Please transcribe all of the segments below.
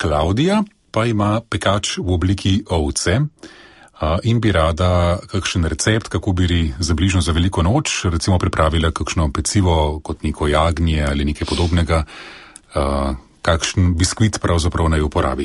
Klavdija pa ima pekač v obliki ovce in bi rada kakšen recept, kako bi za bližnjo za veliko noč recimo pripravila kakšno pecivo kot neko jagnje ali nekaj podobnega, kakšen biskvit pravzaprav naj uporabi.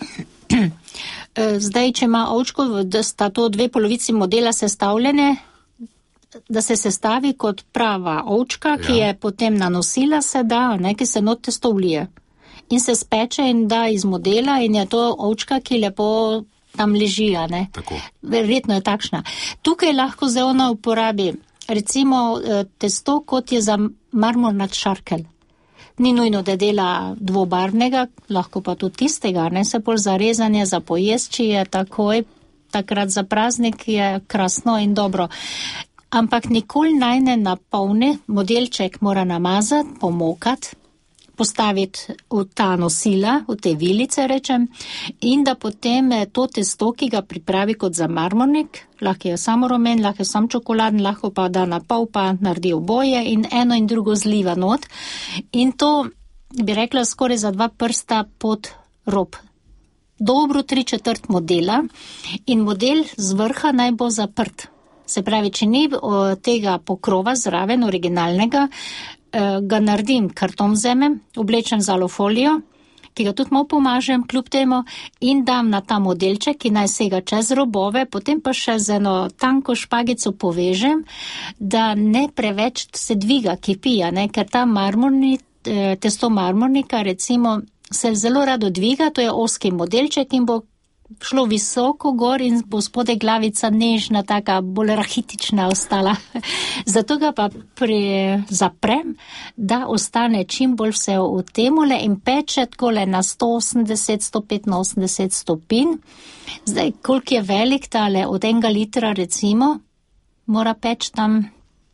Zdaj, če ima ovčko, da sta to dve polovici modela sestavljene, da se sestavi kot prava ovčka, ki je potem nanosila, se da, ki se not testo vlije. In se speče in da iz modela in je to ovčka, ki lepo tam leži, ne? Tako. Verjetno je takšna. Tukaj lahko zdaj ona uporabi recimo testo, kot je za marmornat šarkelj. Ni nujno, da dela dvobarvnega, lahko pa tudi tistega, ne, se pol za rezanje, za pojesti je takoj, takrat za praznik je krasno in dobro. Ampak nikoli naj ne napolni, modelček mora namazati, pomokati, postaviti v ta nosila, v te vilice rečem, in da potem to testo, ki ga pripravi kot za marmornik, lahko je samo rumen, lahko je samo čokoladen, lahko pa da na pol pa naredi oboje in eno in drugo zliva not. In to bi rekla skoraj za 2 prsta pod rob. Dobro 3/4 modela in model z vrha naj bo zaprt. Se pravi, če ni tega pokrova zraven originalnega, ga naredim karton vzemem, oblečem z alufolijo, ki ga tudi malo pomažem kljub temu in dam na ta modelček, ki naj sega čez robove, potem pa še z eno tanko špagico povežem, da ne preveč se dviga, kipija, ne, ker ta testo marmornika recimo se zelo rado dviga, to je ozki modelček in bo šlo visoko gor in bo spodaj glavica nežna, taka bolj rahitična ostala. Zato ga pa zaprem, da ostane čim bolj vse v temule in peče takole na 180-185 stopinj. Zdaj, koliko je velik tale, od 1 litra recimo, mora peč tam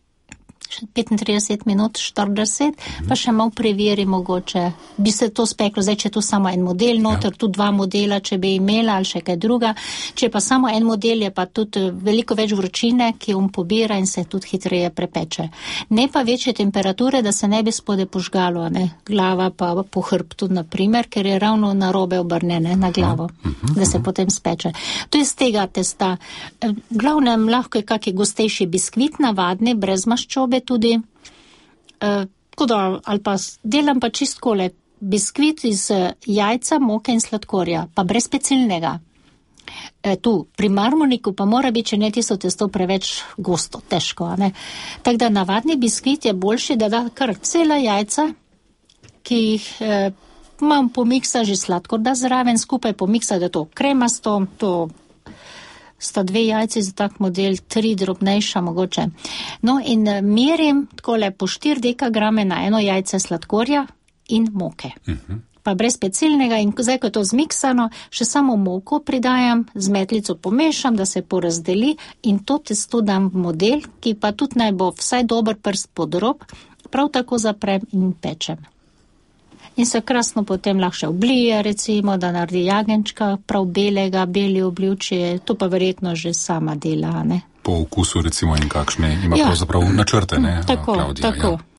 35 minut, 40, pa še malo preveri mogoče. Bi se to speklo, zdaj, če je to samo en model noter, tu 2 modela, če bi imela ali še kaj druga. Če pa samo en model, je pa tudi veliko več vročine, ki pobira in se tudi hitreje prepeče. Ne pa večje temperature, da se ne bi spode požgalo, ne? Glava pa po hrbtu, naprimer, ker je ravno narobe obrnjene na glavo, da se potem speče. To je z tega testa. Glavnem lahko je kaki gostejši biskvit, navadni, brez maščobe tudi. Ali pa delam pa čistkole biskvit iz jajca, moke in sladkorja, pa brez pecilnega. Tu, pri marmorniku pa mora biti, če ne tisto testo preveč gosto, težko, ne. Tako da navadni biskvit je boljši, da da kar cela jajca, ki jih imam pomiksa že sladkor, da zraven skupaj pomiksa, da to kremasto, to sta 2 jajci za tak model, 3 drobnejša mogoče. No in merim takole po 4 dekagrame na 1 jajce sladkorja in moke. Pa brez pecilnega in zdaj, ko je to zmiksano, še samo moko pridajam, z metlico pomešam, da se porazdeli in to testo dam v model, ki pa tudi naj bo vsaj dober prst pod rob, prav tako zaprem in pečem. In se krasno potem lahko še oblije, recimo, da naredi jagenčka, prav belega, beli obljučje, to pa verjetno že sama dela, ne? Po okusu recimo in kakšne ima pravzaprav načrte, ne, Tako, Klavdija? tako.